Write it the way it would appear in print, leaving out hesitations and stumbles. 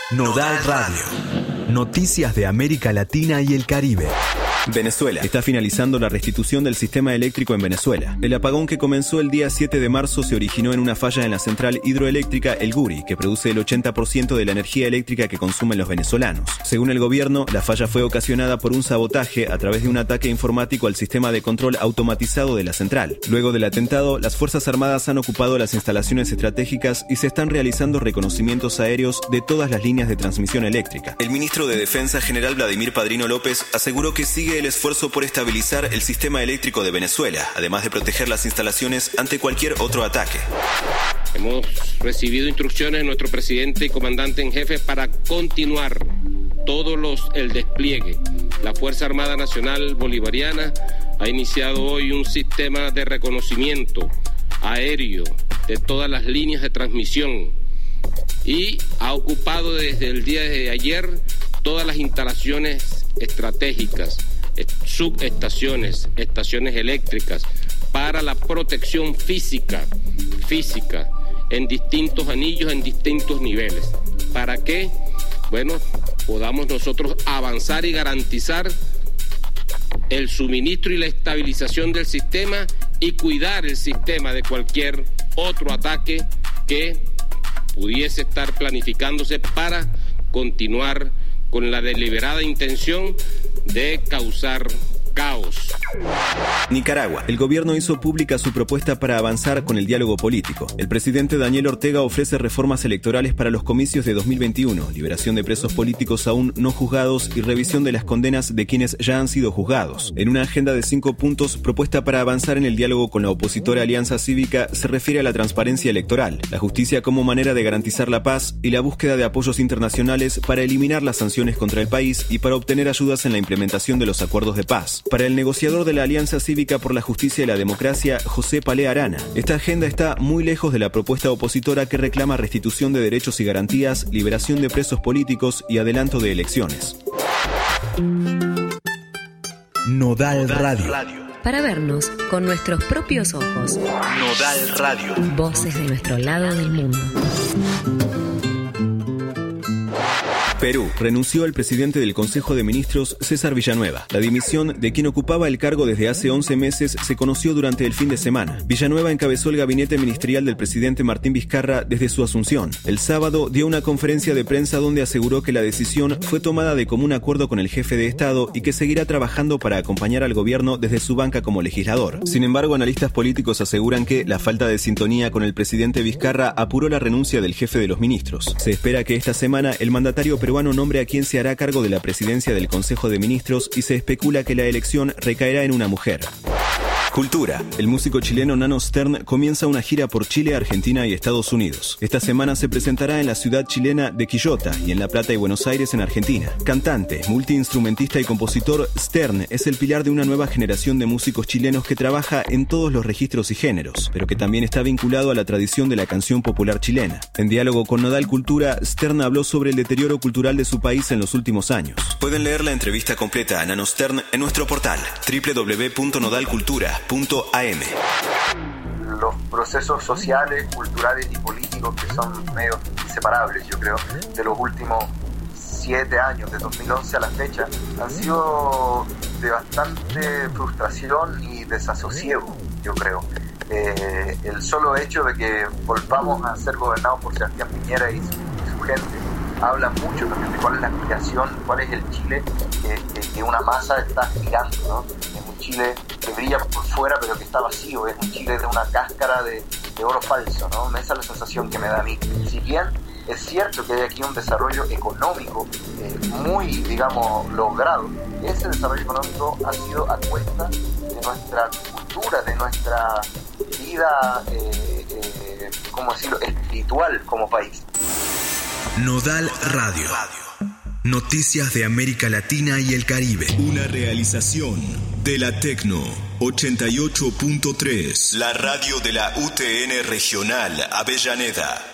Nodal Radio. Noticias de América Latina y el Caribe. Venezuela. Está finalizando la restitución del sistema eléctrico en Venezuela. El apagón que comenzó el día 7 de marzo se originó en una falla en la central hidroeléctrica El Guri, que produce el 80% de la energía eléctrica que consumen los venezolanos. Según el gobierno, la falla fue ocasionada por un sabotaje a través de un ataque informático al sistema de control automatizado de la central. Luego del atentado, las Fuerzas Armadas han ocupado las instalaciones estratégicas y se están realizando reconocimientos aéreos de todas las líneas de transmisión eléctrica. El ministro de Defensa, general Vladimir Padrino López, aseguró que sigue el esfuerzo por estabilizar el sistema eléctrico de Venezuela, además de proteger las instalaciones ante cualquier otro ataque. Hemos recibido instrucciones de nuestro presidente y comandante en jefe para continuar el despliegue. La Fuerza Armada Nacional Bolivariana ha iniciado hoy un sistema de reconocimiento aéreo de todas las líneas de transmisión y ha ocupado desde el día de ayer todas las instalaciones estratégicas, subestaciones, estaciones eléctricas, para la protección física, en distintos anillos, en distintos niveles. ¿Para qué? Bueno, podamos nosotros avanzar y garantizar el suministro y la estabilización del sistema y cuidar el sistema de cualquier otro ataque que pudiese estar planificándose para continuar con la deliberada intención de causar caos. Nicaragua. El gobierno hizo pública su propuesta para avanzar con el diálogo político. El presidente Daniel Ortega ofrece reformas electorales para los comicios de 2021, liberación de presos políticos aún no juzgados y revisión de las condenas de quienes ya han sido juzgados. En una agenda de 5 puntos propuesta para avanzar en el diálogo con la opositora Alianza Cívica, se refiere a la transparencia electoral, la justicia como manera de garantizar la paz y la búsqueda de apoyos internacionales para eliminar las sanciones contra el país y para obtener ayudas en la implementación de los acuerdos de paz. Para el negociador de la Alianza Cívica por la Justicia y la Democracia, José Palé Arana, esta agenda está muy lejos de la propuesta opositora que reclama restitución de derechos y garantías, liberación de presos políticos y adelanto de elecciones. Nodal Radio. Para vernos con nuestros propios ojos. Nodal Radio. Voces de nuestro lado del mundo. Perú. Renunció el presidente del Consejo de Ministros, César Villanueva. La dimisión de quien ocupaba el cargo desde hace 11 meses se conoció durante el fin de semana. Villanueva encabezó el gabinete ministerial del presidente Martín Vizcarra desde su asunción. El sábado dio una conferencia de prensa donde aseguró que la decisión fue tomada de común acuerdo con el jefe de Estado y que seguirá trabajando para acompañar al gobierno desde su banca como legislador. Sin embargo, analistas políticos aseguran que la falta de sintonía con el presidente Vizcarra apuró la renuncia del jefe de los ministros. Se espera que esta semana el mandatario peruano nombre a quien se hará cargo de la presidencia del Consejo de Ministros y se especula que la elección recaerá en una mujer. Cultura. El músico chileno Nano Stern comienza una gira por Chile, Argentina y Estados Unidos. Esta semana se presentará en la ciudad chilena de Quillota y en La Plata y Buenos Aires en Argentina. Cantante, multiinstrumentista y compositor, Stern es el pilar de una nueva generación de músicos chilenos que trabaja en todos los registros y géneros, pero que también está vinculado a la tradición de la canción popular chilena. En diálogo con Nodal Cultura, Stern habló sobre el deterioro cultural de su país en los últimos años. Pueden leer la entrevista completa a Nano Stern en nuestro portal www.nodalcultura.am. Los procesos sociales, culturales y políticos que son medios inseparables, yo creo, de los últimos 7 años, de 2011 a la fecha, han sido de bastante frustración y desasosiego, yo creo. El solo hecho de que volvamos a ser gobernados por Sebastián Piñera y su gente habla mucho también de cuál es la aspiración, cuál es el Chile que una masa está aspirando, ¿no? Es un Chile que brilla por fuera pero que está vacío, es un Chile de una cáscara de oro falso, ¿no? Esa es la sensación que me da a mí. Si bien es cierto que hay aquí un desarrollo económico muy, digamos, logrado, ese desarrollo económico ha sido a cuesta de nuestra cultura, de nuestra vida, ¿cómo decirlo?, espiritual como país. Nodal Radio. Noticias de América Latina y el Caribe. Una realización de la Tecno 88.3. La radio de la UTN Regional Avellaneda.